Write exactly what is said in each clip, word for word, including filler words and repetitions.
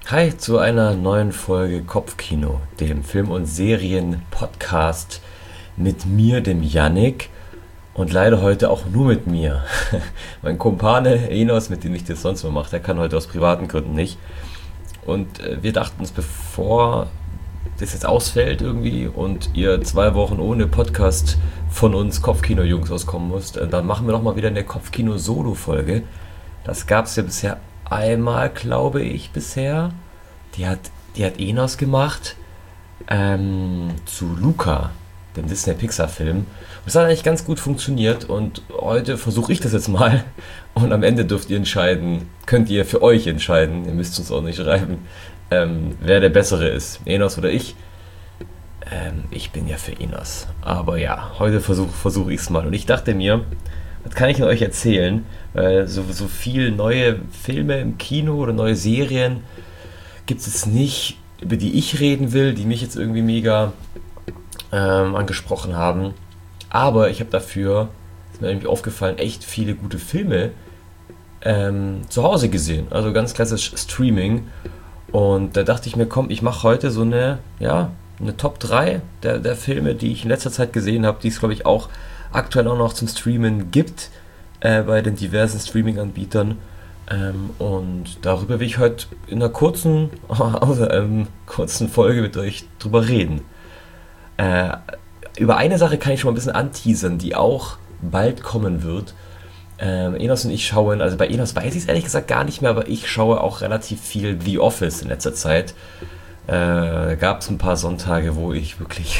Hi zu einer neuen Folge Kopfkino, dem Film- und Serien-Podcast mit mir, dem Yannick, und leider heute auch nur mit mir. Mein Kumpane Enos, mit dem ich das sonst immer mache, der kann heute aus privaten Gründen nicht. Und äh, wir dachten uns, bevor das jetzt ausfällt irgendwie und ihr zwei Wochen ohne Podcast von uns Kopfkino-Jungs auskommen müsst, äh, dann machen wir doch mal wieder eine Kopfkino-Solo-Folge. Das gab es ja bisher einmal, glaube ich, bisher. Die hat, die hat Enos gemacht ähm, zu Luca, dem Disney-Pixar-Film. Und es hat eigentlich ganz gut funktioniert und heute versuche ich das jetzt mal und am Ende dürft ihr entscheiden, könnt ihr für euch entscheiden, ihr müsst uns auch nicht schreiben, ähm, wer der Bessere ist, Enos oder ich. Ähm, ich bin ja für Enos. Aber ja, heute versuche versuch ich es mal. Und ich dachte mir, was kann ich denn euch erzählen? Weil so, so viel neue Filme im Kino oder neue Serien gibt es nicht, über die ich reden will, die mich jetzt irgendwie mega ähm, angesprochen haben. Aber ich habe dafür, ist mir nämlich aufgefallen, echt viele gute Filme ähm, zu Hause gesehen. Also ganz klassisch Streaming. Und da dachte ich mir, komm, ich mache heute so eine, ja, eine Top drei der, der Filme, die ich in letzter Zeit gesehen habe, die es, glaube ich, auch aktuell auch noch zum Streamen gibt äh, bei den diversen Streaming-Anbietern. Ähm, und darüber will ich heute in einer kurzen, also, ähm, kurzen Folge mit euch drüber reden. Äh, über eine Sache kann ich schon mal ein bisschen anteasern, die auch bald kommen wird. Ähm, Enos und ich schauen, also bei Enos weiß ich es ehrlich gesagt gar nicht mehr, aber ich schaue auch relativ viel The Office in letzter Zeit. Äh, gab es ein paar Sonntage, wo ich wirklich,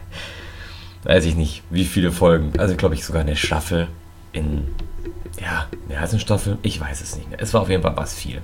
weiß ich nicht, wie viele Folgen, also glaube ich sogar eine Staffel in, ja, mehr als eine Staffel, ich weiß es nicht mehr. Es war auf jeden Fall was viel.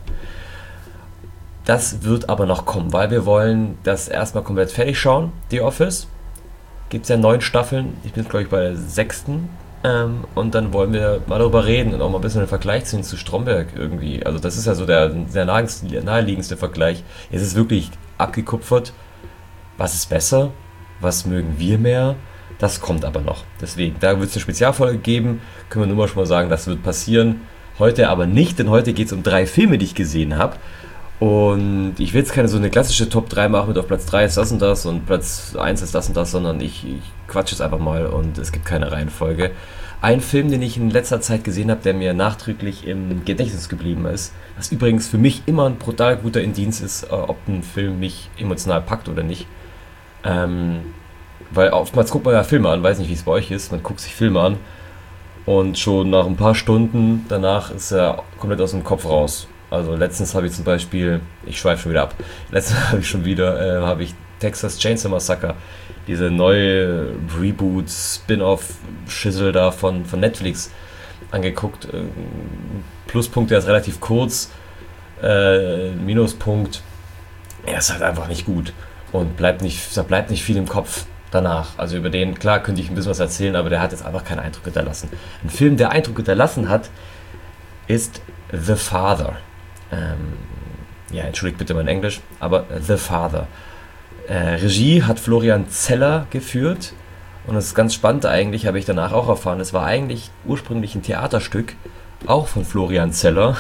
Das wird aber noch kommen, weil wir wollen das erstmal komplett fertig schauen, The Office. Gibt es ja neun Staffeln, ich bin glaube ich bei der sechsten. Ähm, und dann wollen wir mal darüber reden und auch mal ein bisschen einen Vergleich ziehen zu Stromberg irgendwie. Also das ist ja so der, der naheliegendste Vergleich. Es ist wirklich abgekupfert. Was ist besser? Was mögen wir mehr? Das kommt aber noch. Deswegen, da wird es eine Spezialfolge geben. Können wir nur mal schon mal sagen, das wird passieren. Heute aber nicht, denn heute geht es um drei Filme, die ich gesehen habe. Und ich will jetzt keine so eine klassische Top drei machen mit auf Platz drei ist das und das und Platz eins ist das und das, sondern ich, ich quatsche jetzt einfach mal und es gibt keine Reihenfolge. Ein Film, den ich in letzter Zeit gesehen habe, der mir nachträglich im Gedächtnis geblieben ist, was übrigens für mich immer ein brutal guter Indiz ist, ob ein Film mich emotional packt oder nicht. Ähm, weil oftmals guckt man ja Filme an, weiß nicht, wie es bei euch ist, man guckt sich Filme an und schon nach ein paar Stunden danach ist er komplett aus dem Kopf raus. Also letztens habe ich zum Beispiel, ich schweife schon wieder ab, letztens habe ich schon wieder, äh, habe ich Texas Chainsaw Massacre, diese neue Reboot, Spin-off-Schissel da von, von Netflix angeguckt. Äh, Pluspunkt, der ist relativ kurz, äh, Minuspunkt, er ist halt einfach nicht gut und bleibt nicht, da bleibt nicht viel im Kopf danach. Also über den, klar könnte ich ein bisschen was erzählen, aber der hat jetzt einfach keinen Eindruck hinterlassen. Ein Film, der Eindruck hinterlassen hat, ist The Father. Ähm, ja, entschuldigt bitte mein Englisch, aber The Father. Äh, Regie hat Florian Zeller geführt und das ist ganz spannend eigentlich, habe ich danach auch erfahren, es war eigentlich ursprünglich ein Theaterstück, auch von Florian Zeller.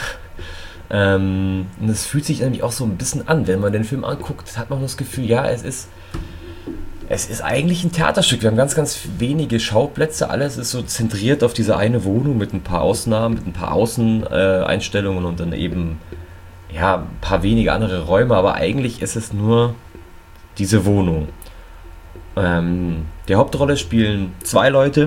Ähm, und es fühlt sich nämlich auch so ein bisschen an, wenn man den Film anguckt, hat man das Gefühl, ja, es ist es ist eigentlich ein Theaterstück. Wir haben ganz, ganz wenige Schauplätze. Alles ist so zentriert auf diese eine Wohnung mit ein paar Ausnahmen, mit ein paar Außeneinstellungen äh, und dann eben ja, ein paar wenige andere Räume. Aber eigentlich ist es nur diese Wohnung. Ähm, die Hauptrolle spielen zwei Leute.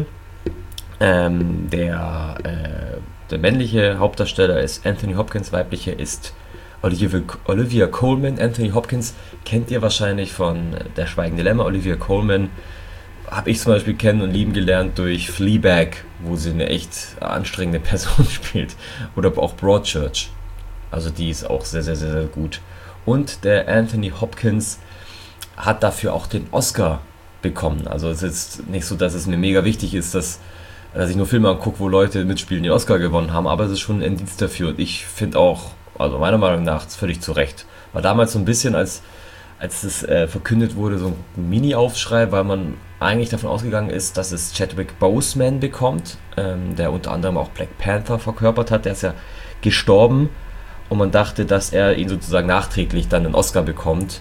Ähm, der, äh, der männliche Hauptdarsteller ist Anthony Hopkins, weibliche ist Olivia, Olivia Colman. Anthony Hopkins kennt ihr wahrscheinlich von Der Schweigende Lämmer. Olivia Colman habe ich zum Beispiel kennen und lieben gelernt durch Fleabag, wo sie eine echt anstrengende Person spielt. Oder auch Broadchurch. Also die ist auch sehr, sehr, sehr, sehr gut. Und der Anthony Hopkins hat dafür auch den Oscar bekommen. Also es ist jetzt nicht so, dass es mir mega wichtig ist, dass, dass ich nur Filme angucke, wo Leute mitspielen, die Oscar gewonnen haben. Aber es ist schon ein Indiz dafür. Und ich finde auch, also meiner Meinung nach völlig zu Recht. War damals so ein bisschen, als, als es äh, verkündet wurde, so ein Mini-Aufschrei, weil man eigentlich davon ausgegangen ist, dass es Chadwick Boseman bekommt, ähm, der unter anderem auch Black Panther verkörpert hat. Der ist ja gestorben und man dachte, dass er ihn sozusagen nachträglich dann einen Oscar bekommt.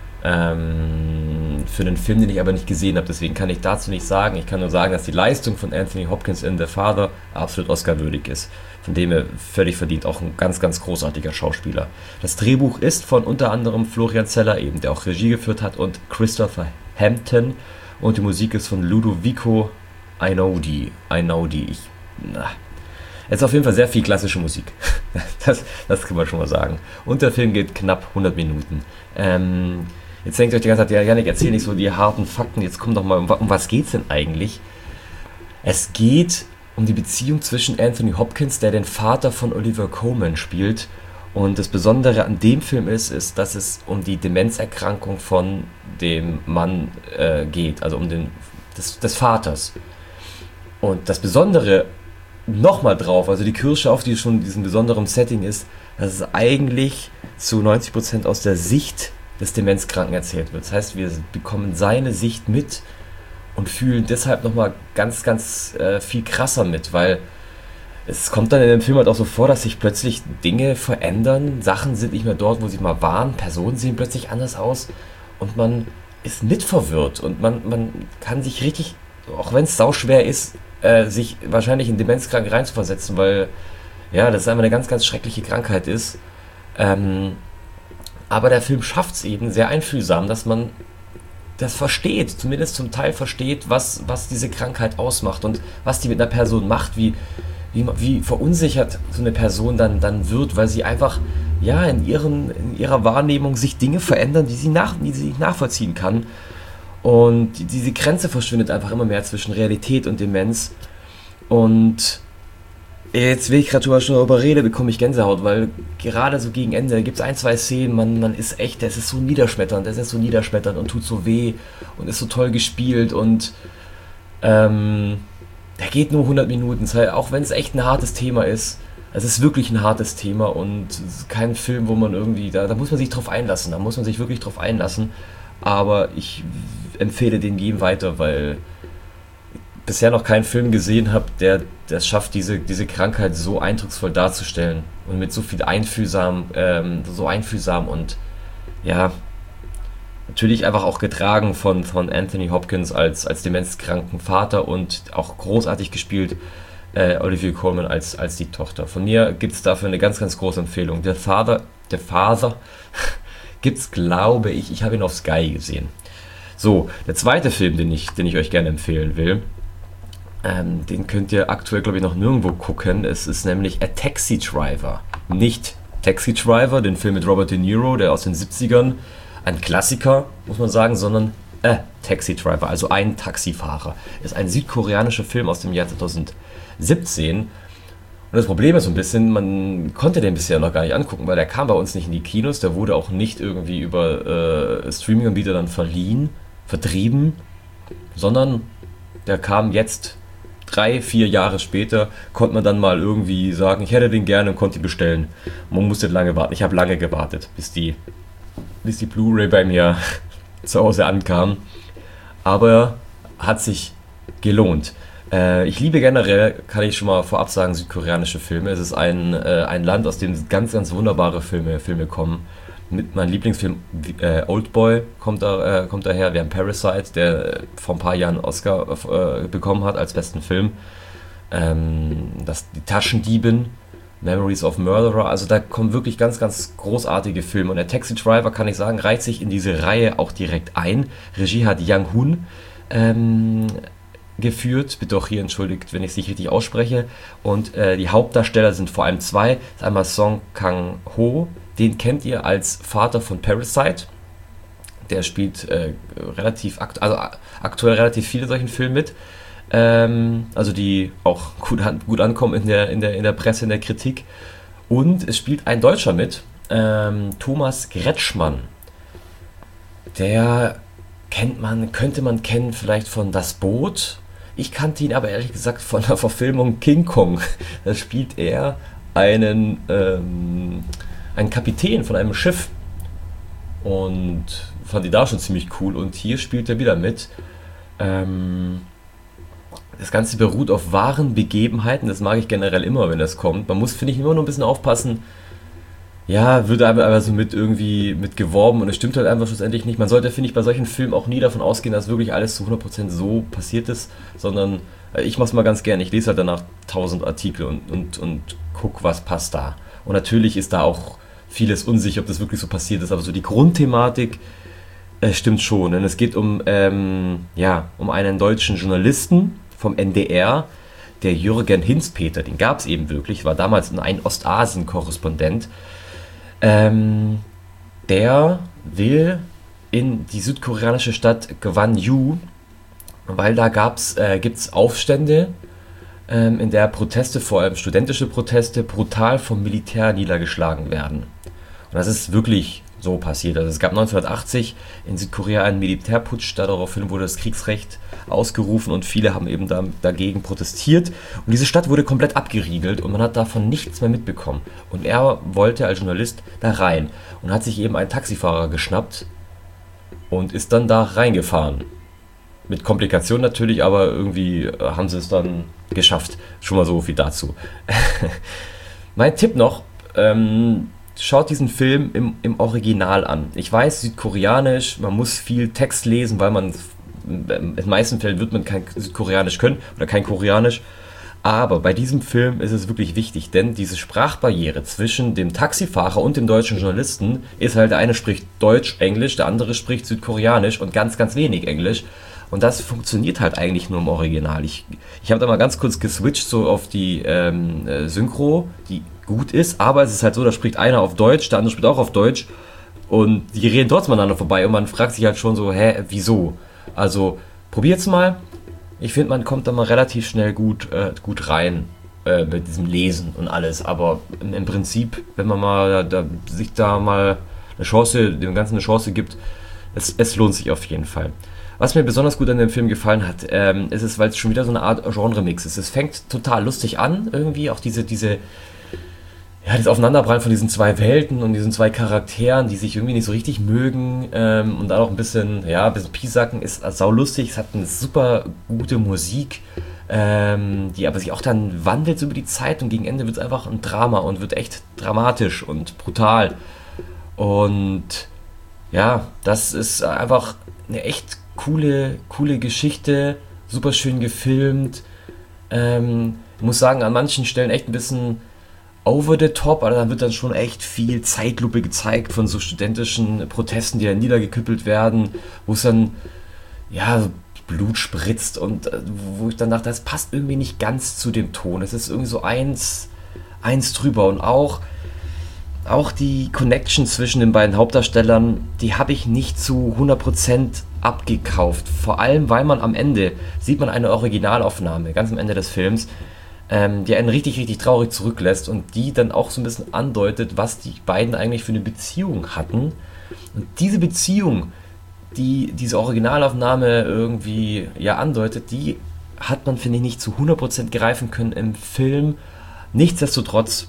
Ähm, für einen Film, den ich aber nicht gesehen habe. Deswegen kann ich dazu nicht sagen. Ich kann nur sagen, dass die Leistung von Anthony Hopkins in The Father absolut Oscar-würdig ist. Von dem er völlig verdient. Auch ein ganz, ganz großartiger Schauspieler. Das Drehbuch ist von unter anderem Florian Zeller eben, der auch Regie geführt hat, und Christopher Hampton. Und die Musik ist von Ludovico Einaudi. Einaudi. Ich, na. Es ist auf jeden Fall sehr viel klassische Musik. Das, das kann man schon mal sagen. Und der Film geht knapp hundert Minuten. Ähm, Jetzt denkt ihr euch die ganze Zeit, ja, Janik, erzähl nicht so die harten Fakten, jetzt komm doch mal, um, um was geht's denn eigentlich? Es geht um die Beziehung zwischen Anthony Hopkins, der den Vater von Oliver Coleman spielt. Und das Besondere an dem Film ist, ist, dass es um die Demenzerkrankung von dem Mann äh, geht, also um den des, des Vaters. Und das Besondere nochmal drauf, also die Kirsche auf die schon in diesem besonderen Setting ist, dass es eigentlich zu neunzig Prozent aus der Sicht des Demenzkranken erzählt wird. Das heißt, wir bekommen seine Sicht mit und fühlen deshalb nochmal ganz, ganz äh, viel krasser mit, weil es kommt dann in dem Film halt auch so vor, dass sich plötzlich Dinge verändern, Sachen sind nicht mehr dort, wo sie mal waren, Personen sehen plötzlich anders aus und man ist mitverwirrt und man, man kann sich richtig, auch wenn es sauschwer ist, äh, sich wahrscheinlich in Demenzkranken reinzuversetzen, weil ja, das einfach eine ganz, ganz schreckliche Krankheit ist. Ähm, Aber der Film schafft es eben sehr einfühlsam, dass man das versteht, zumindest zum Teil versteht, was, was diese Krankheit ausmacht und was die mit einer Person macht, wie, wie, wie verunsichert so eine Person dann, dann wird, weil sie einfach ja, in, ihren, in ihrer Wahrnehmung sich Dinge verändern, die sie, nach, die sie nicht nachvollziehen kann. Und die, diese Grenze verschwindet einfach immer mehr zwischen Realität und Demenz. Und jetzt, wenn ich gerade schon darüber rede, bekomme ich Gänsehaut, weil gerade so gegen Ende gibt es ein, zwei Szenen, man, man ist echt, das ist so niederschmetternd, das ist so niederschmetternd und tut so weh und ist so toll gespielt und ähm, der geht nur hundert Minuten, das heißt, auch wenn es echt ein hartes Thema ist, es ist wirklich ein hartes Thema und es ist kein Film, wo man irgendwie, da, da muss man sich drauf einlassen, da muss man sich wirklich drauf einlassen, aber ich empfehle den jedem weiter, weil bisher noch keinen Film gesehen habe, der das schafft, diese, diese Krankheit so eindrucksvoll darzustellen und mit so viel einfühlsam, ähm, so einfühlsam und ja, natürlich einfach auch getragen von, von Anthony Hopkins als, als demenzkranken Vater und auch großartig gespielt äh, Olivia Colman als, als die Tochter. Von mir gibt es dafür eine ganz, ganz große Empfehlung. Der Father, der Father gibt es, glaube ich, ich habe ihn auf Sky gesehen. So, der zweite Film, den ich, den ich euch gerne empfehlen will, Ähm, den könnt ihr aktuell, glaube ich, noch nirgendwo gucken. Es ist nämlich A Taxi Driver. Nicht Taxi Driver, den Film mit Robert De Niro, der aus den siebzigern, ein Klassiker, muss man sagen, sondern A Taxi Driver, also ein Taxifahrer. Ist ein südkoreanischer Film aus dem Jahr zweitausendsiebzehn. Und das Problem ist so ein bisschen, man konnte den bisher noch gar nicht angucken, weil der kam bei uns nicht in die Kinos, der wurde auch nicht irgendwie über äh, Streaming-Anbieter dann verliehen, vertrieben, sondern der kam jetzt drei, vier Jahre später, konnte man dann mal irgendwie sagen, ich hätte den gerne und konnte ihn bestellen. Man musste lange warten. Ich habe lange gewartet, bis die, bis die Blu-ray bei mir zu Hause ankam. Aber hat sich gelohnt. Äh, ich liebe generell, kann ich schon mal vorab sagen, südkoreanische Filme. Es ist ein, äh, ein Land, aus dem ganz, ganz wunderbare Filme, Filme kommen. Mit meinem Lieblingsfilm äh, Oldboy kommt, da, äh, kommt daher. Wir haben Parasite, der vor ein paar Jahren einen Oscar äh, bekommen hat als besten Film. Ähm, das, die Taschendiebin, Memories of Murderer. Also da kommen wirklich ganz, ganz großartige Filme. Und der Taxi Driver, kann ich sagen, reiht sich in diese Reihe auch direkt ein. Regie hat Yang Hun ähm, geführt. Bitte auch hier entschuldigt, wenn ich es nicht richtig ausspreche. Und äh, die Hauptdarsteller sind vor allem zwei. Das ist einmal Song Kang-ho. Den kennt ihr als Vater von Parasite. Der spielt äh, relativ akt also aktuell relativ viele solchen Filme mit. Ähm, also die auch gut, an gut ankommen in der, in, der, in der Presse, in der Kritik. Und es spielt ein Deutscher mit, ähm, Thomas Kretschmann. Der kennt man, könnte man kennen vielleicht von Das Boot. Ich kannte ihn aber ehrlich gesagt von der Verfilmung King Kong. Da spielt er einen... Ähm, ein Kapitän von einem Schiff und fand die da schon ziemlich cool und hier spielt er wieder mit. Ähm, das Ganze beruht auf wahren Begebenheiten, das mag ich generell immer, wenn das kommt. Man muss, finde ich, immer nur ein bisschen aufpassen, ja, wird aber, aber so mit irgendwie mit geworben und es stimmt halt einfach schlussendlich nicht. Man sollte, finde ich, bei solchen Filmen auch nie davon ausgehen, dass wirklich alles zu hundert Prozent so passiert ist, sondern äh, ich mache es mal ganz gerne. Ich lese halt danach tausend Artikel und, und, und guck, was passt da. Und natürlich ist da auch vieles unsicher, ob das wirklich so passiert ist, aber so die Grundthematik äh, stimmt schon. Denn es geht um, ähm, ja, um einen deutschen Journalisten vom N D R, der Jürgen Hinzpeter, den gab es eben wirklich, war damals ein Ostasien-Korrespondent. Ähm, der will in die südkoreanische Stadt Gwangju, weil da gab's, äh, gibt's Aufstände, ähm, in der Proteste, vor allem studentische Proteste, brutal vom Militär niedergeschlagen werden. Und das ist wirklich so passiert. Also es gab neunzehnhundertachtzig in Südkorea einen Militärputsch, daraufhin wurde das Kriegsrecht ausgerufen und viele haben eben da, dagegen protestiert. Und diese Stadt wurde komplett abgeriegelt und man hat davon nichts mehr mitbekommen. Und er wollte als Journalist da rein und hat sich eben einen Taxifahrer geschnappt und ist dann da reingefahren. Mit Komplikationen natürlich, aber irgendwie haben sie es dann geschafft. Schon mal so viel dazu. Mein Tipp noch, ähm, schaut diesen Film im, im Original an. Ich weiß, südkoreanisch, man muss viel Text lesen, weil man, in den meisten Fällen wird man kein Südkoreanisch können oder kein Koreanisch. Aber bei diesem Film ist es wirklich wichtig, denn diese Sprachbarriere zwischen dem Taxifahrer und dem deutschen Journalisten ist halt, der eine spricht Deutsch, Englisch, der andere spricht Südkoreanisch und ganz, ganz wenig Englisch. Und das funktioniert halt eigentlich nur im Original. Ich, ich habe da mal ganz kurz geswitcht so auf die ähm, äh, Synchro, die gut ist, aber es ist halt so, da spricht einer auf Deutsch, der andere spricht auch auf Deutsch und die reden trotzdem aneinander vorbei und man fragt sich halt schon so, hä, wieso? Also probiert's mal. Ich finde, man kommt da mal relativ schnell gut, äh, gut rein äh, mit diesem Lesen und alles, aber im, im Prinzip, wenn man mal da, sich da mal eine Chance, dem Ganzen eine Chance gibt, es, es lohnt sich auf jeden Fall. Was mir besonders gut an dem Film gefallen hat, ähm, ist es, weil es schon wieder so eine Art Genre-Mix ist. Es fängt total lustig an, irgendwie, auch diese, diese, ja, das Aufeinanderprallen von diesen zwei Welten und diesen zwei Charakteren, die sich irgendwie nicht so richtig mögen, ähm, und dann auch ein bisschen, ja, ein bisschen Piesacken, ist saulustig. Es hat eine super gute Musik, ähm, die aber sich auch dann wandelt so über die Zeit und gegen Ende wird es einfach ein Drama und wird echt dramatisch und brutal. Und ja, das ist einfach eine echt coole, coole Geschichte, super schön gefilmt. Ähm, ich muss sagen, an manchen Stellen echt ein bisschen over the top, aber dann wird dann schon echt viel Zeitlupe gezeigt von so studentischen Protesten, die dann niedergeküppelt werden, wo es dann, ja, so Blut spritzt und äh, wo ich dann dachte, das passt irgendwie nicht ganz zu dem Ton. Es ist irgendwie so eins, eins drüber und auch Auch die Connection zwischen den beiden Hauptdarstellern, die habe ich nicht zu hundert Prozent abgekauft. Vor allem, weil man am Ende, sieht man eine Originalaufnahme, ganz am Ende des Films, ähm, die einen richtig, richtig traurig zurücklässt und die dann auch so ein bisschen andeutet, was die beiden eigentlich für eine Beziehung hatten. Und diese Beziehung, die diese Originalaufnahme irgendwie ja andeutet, die hat man, finde ich, nicht zu hundert Prozent greifen können im Film. Nichtsdestotrotz,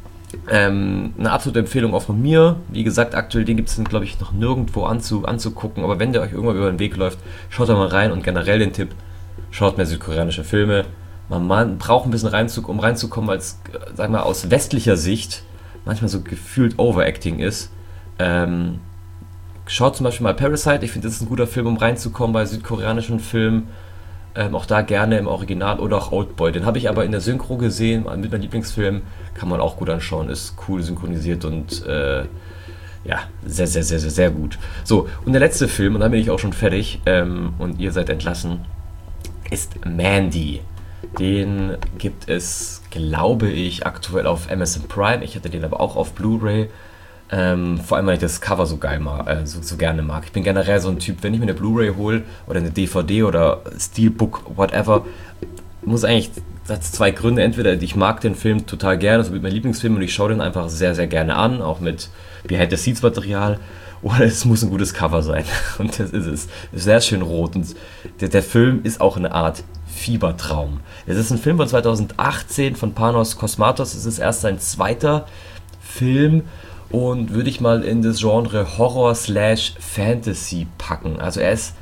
Ähm, eine absolute Empfehlung auch von mir. Wie gesagt, aktuell den gibt es, glaube ich, noch nirgendwo anzu, anzugucken. Aber wenn der euch irgendwann über den Weg läuft, schaut da mal rein. Und generell den Tipp, schaut mehr südkoreanische Filme. Man, man braucht ein bisschen Reinzug, um reinzukommen, weil es, sagen wir, aus westlicher Sicht manchmal so gefühlt Overacting ist. Ähm, schaut zum Beispiel mal Parasite. Ich finde, das ist ein guter Film, um reinzukommen bei südkoreanischen Filmen. Ähm, auch da gerne im Original oder auch Oldboy. Den habe ich aber in der Synchro gesehen, mit meinem Lieblingsfilm. Kann man auch gut anschauen, ist cool synchronisiert und äh, ja, sehr, sehr, sehr, sehr, sehr gut. So, und der letzte Film, und dann bin ich auch schon fertig, ähm, und ihr seid entlassen, ist Mandy. Den gibt es, glaube ich, aktuell auf Amazon Prime. Ich hatte den aber auch auf Blu-ray. Ähm, vor allem, weil ich das Cover so geil mag, äh, so, so gerne mag. Ich bin generell so ein Typ, wenn ich mir eine Blu-ray hole oder eine D V D oder Steelbook, whatever, muss eigentlich, das hat zwei Gründe. Entweder ich mag den Film total gerne, das ist mein Lieblingsfilm und ich schaue den einfach sehr, sehr gerne an, auch mit Behind-the-Scenes-Material, oder es muss ein gutes Cover sein. Und das ist es. Es ist sehr schön rot und der, der Film ist auch eine Art Fiebertraum. Es ist ein Film von zweitausendachtzehn von Panos Cosmatos. Es ist erst sein zweiter Film und würde ich mal in das Genre Horror slash Fantasy packen. Also er ist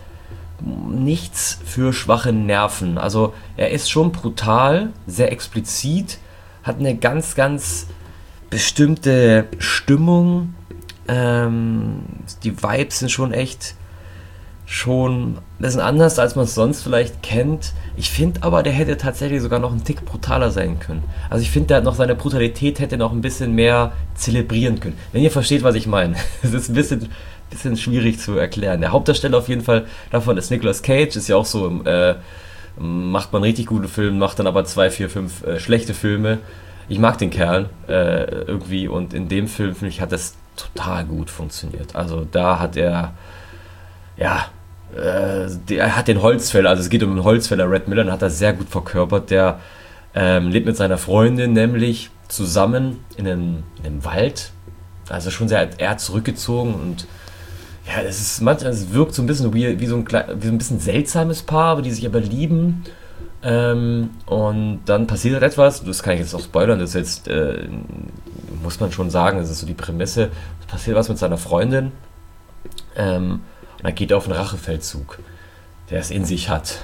nichts für schwache Nerven. Also er ist schon brutal, sehr explizit, hat eine ganz, ganz bestimmte Stimmung, ähm, die Vibes sind schon echt schon ein bisschen anders, als man es sonst vielleicht kennt. Ich finde aber, der hätte tatsächlich sogar noch einen Tick brutaler sein können. Also ich finde, der hat noch seine Brutalität hätte noch ein bisschen mehr zelebrieren können. Wenn ihr versteht, was ich meine. Es ist ein bisschen, bisschen schwierig zu erklären. Der Hauptdarsteller auf jeden Fall davon ist Nicolas Cage, ist ja auch so, äh, macht man richtig gute Filme, macht dann aber zwei, vier, fünf äh, schlechte Filme. Ich mag den Kerl äh, irgendwie und in dem Film, finde ich, hat das total gut funktioniert. Also da hat er, ja, äh, der hat den Holzfäller, also es geht um den Holzfäller Red Miller, den hat er sehr gut verkörpert. Der ähm, lebt mit seiner Freundin nämlich zusammen in einem, in einem Wald, also schon sehr eher zurückgezogen und ja, es ist manchmal, es wirkt so ein bisschen wie, wie, so ein, wie so ein bisschen seltsames Paar, aber die sich aber lieben. Ähm, und dann passiert halt etwas, das kann ich jetzt auch spoilern, das ist jetzt, äh, muss man schon sagen, das ist so die Prämisse, es passiert was mit seiner Freundin ähm, und er geht auf einen Rachefeldzug, der es in sich hat.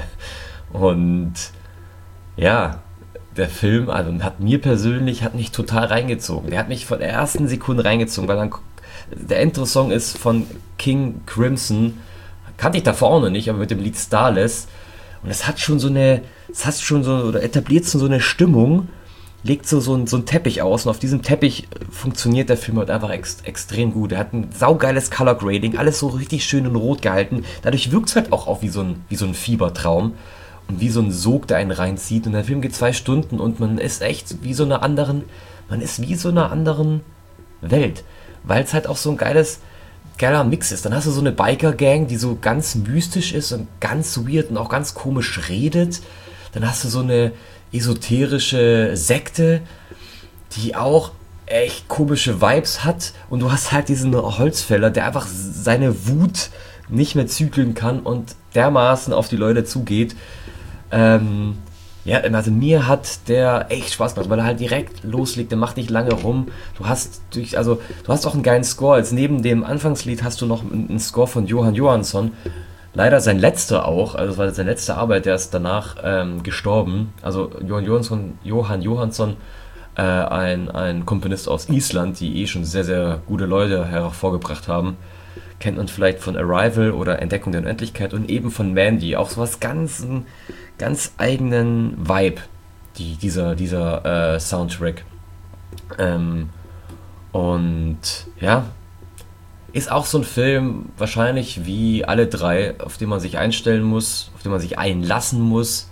Und ja, der Film, also hat mir persönlich, hat mich total reingezogen, der hat mich von der ersten Sekunde reingezogen, weil dann der Intro-Song ist von King Crimson, kannte ich davor auch noch nicht, aber mit dem Lied Starless. Und es hat schon so eine, es hat schon so, oder etabliert so eine Stimmung, legt so, so, ein, so einen Teppich aus und auf diesem Teppich funktioniert der Film halt einfach ex, extrem gut. Er hat ein saugeiles Color Grading, alles so richtig schön in Rot gehalten. Dadurch wirkt es halt auch, auch wie, so ein, wie so ein Fiebertraum und wie so ein Sog, der einen reinzieht. Und der Film geht zwei Stunden und man ist echt wie so einer anderen, man ist wie so einer anderen Welt. Weil es halt auch so ein geiles, geiler Mix ist. Dann hast du so eine Biker-Gang, die so ganz mystisch ist und ganz weird und auch ganz komisch redet. Dann hast du so eine esoterische Sekte, die auch echt komische Vibes hat. Und du hast halt diesen Holzfäller, der einfach seine Wut nicht mehr zügeln kann und dermaßen auf die Leute zugeht. Ähm, ja, also mir hat der echt Spaß gemacht, weil er halt direkt loslegt, der macht nicht lange rum. Du hast durch, also du hast auch einen geilen Score. Als neben dem Anfangslied hast du noch einen Score von Jóhann Jóhannsson. Leider sein letzter auch, also es war seine letzte Arbeit, der ist danach ähm, gestorben. Also Jóhann Jóhannsson, Jóhann Jóhannsson äh, ein, ein Komponist aus Island, die eh schon sehr, sehr gute Leute hervorgebracht haben. Kennt man vielleicht von Arrival oder Entdeckung der Unendlichkeit und eben von Mandy. Auch sowas ganz, ganz eigenen Vibe, die, dieser, dieser äh, Soundtrack. Ähm, und ja, ist auch so ein Film, wahrscheinlich wie alle drei, auf den man sich einstellen muss, auf den man sich einlassen muss.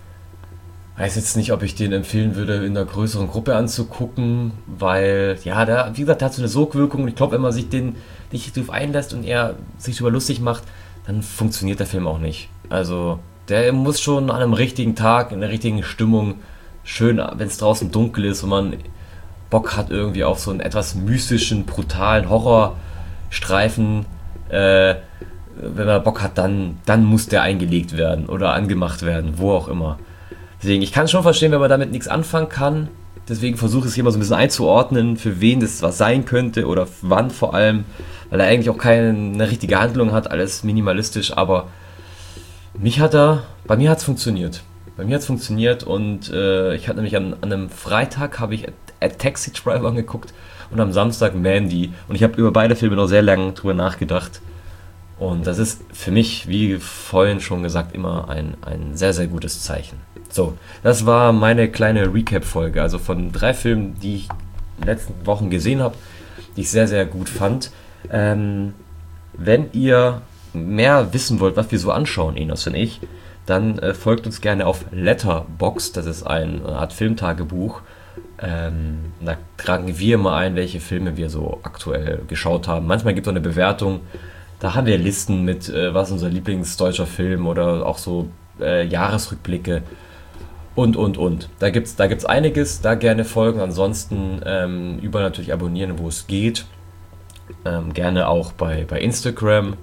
Weiß jetzt nicht, ob ich den empfehlen würde, in einer größeren Gruppe anzugucken, weil, ja, der, wie gesagt, der hat so eine Sogwirkung und ich glaube, wenn man sich den nicht drauf einlässt und er sich darüber lustig macht, dann funktioniert der Film auch nicht. Also, der muss schon an einem richtigen Tag, in der richtigen Stimmung, schön, wenn es draußen dunkel ist und man Bock hat irgendwie auf so einen etwas mystischen, brutalen Horrorstreifen, äh, wenn man Bock hat, dann, dann muss der eingelegt werden oder angemacht werden, wo auch immer. Deswegen, ich kann schon verstehen, wenn man damit nichts anfangen kann. Deswegen versuche ich es hier mal so ein bisschen einzuordnen, für wen das was sein könnte oder wann vor allem, weil er eigentlich auch keine eine richtige Handlung hat, alles minimalistisch, aber mich hat er, bei mir hat es funktioniert. Bei mir hat es funktioniert und äh, ich hatte nämlich an, an einem Freitag habe ich A Taxi Driver angeguckt und am Samstag Mandy und ich habe über beide Filme noch sehr lange drüber nachgedacht. Und das ist für mich, wie vorhin schon gesagt, immer ein, ein sehr, sehr gutes Zeichen. So, das war meine kleine Recap-Folge, also von drei Filmen, die ich in den letzten Wochen gesehen habe, die ich sehr, sehr gut fand. Ähm, wenn ihr mehr wissen wollt, was wir so anschauen, Enos und ich, dann äh, folgt uns gerne auf Letterboxd, das ist eine Art Filmtagebuch. Ähm, da tragen wir mal ein, welche Filme wir so aktuell geschaut haben. Manchmal gibt es auch eine Bewertung. Da haben wir Listen mit, äh, was unser Lieblingsdeutscher Film oder auch so äh, Jahresrückblicke und, und, und. Da gibt es da gibt's einiges, da gerne folgen. Ansonsten ähm, überall natürlich abonnieren, wo es geht. Ähm, gerne auch bei, bei Instagram.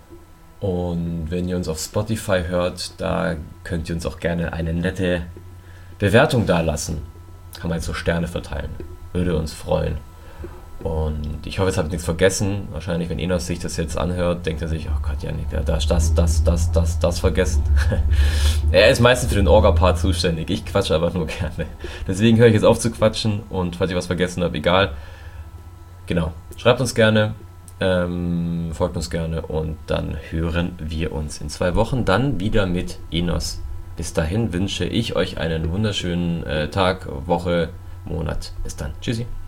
Und wenn ihr uns auf Spotify hört, da könnt ihr uns auch gerne eine nette Bewertung dalassen. Kann man jetzt so Sterne verteilen. Würde uns freuen. Und ich hoffe, jetzt habe ich nichts vergessen. Wahrscheinlich, wenn Enos sich das jetzt anhört, denkt er sich, oh Gott, Janik, da ist das, das, das, das, das vergessen. Er ist meistens für den Orga-Part zuständig. Ich quatsche einfach nur gerne. Deswegen höre ich jetzt auf zu quatschen und falls ich was vergessen habe, egal. Genau, schreibt uns gerne, ähm, folgt uns gerne und dann hören wir uns in zwei Wochen dann wieder mit Enos. Bis dahin wünsche ich euch einen wunderschönen äh, Tag, Woche, Monat. Bis dann. Tschüssi.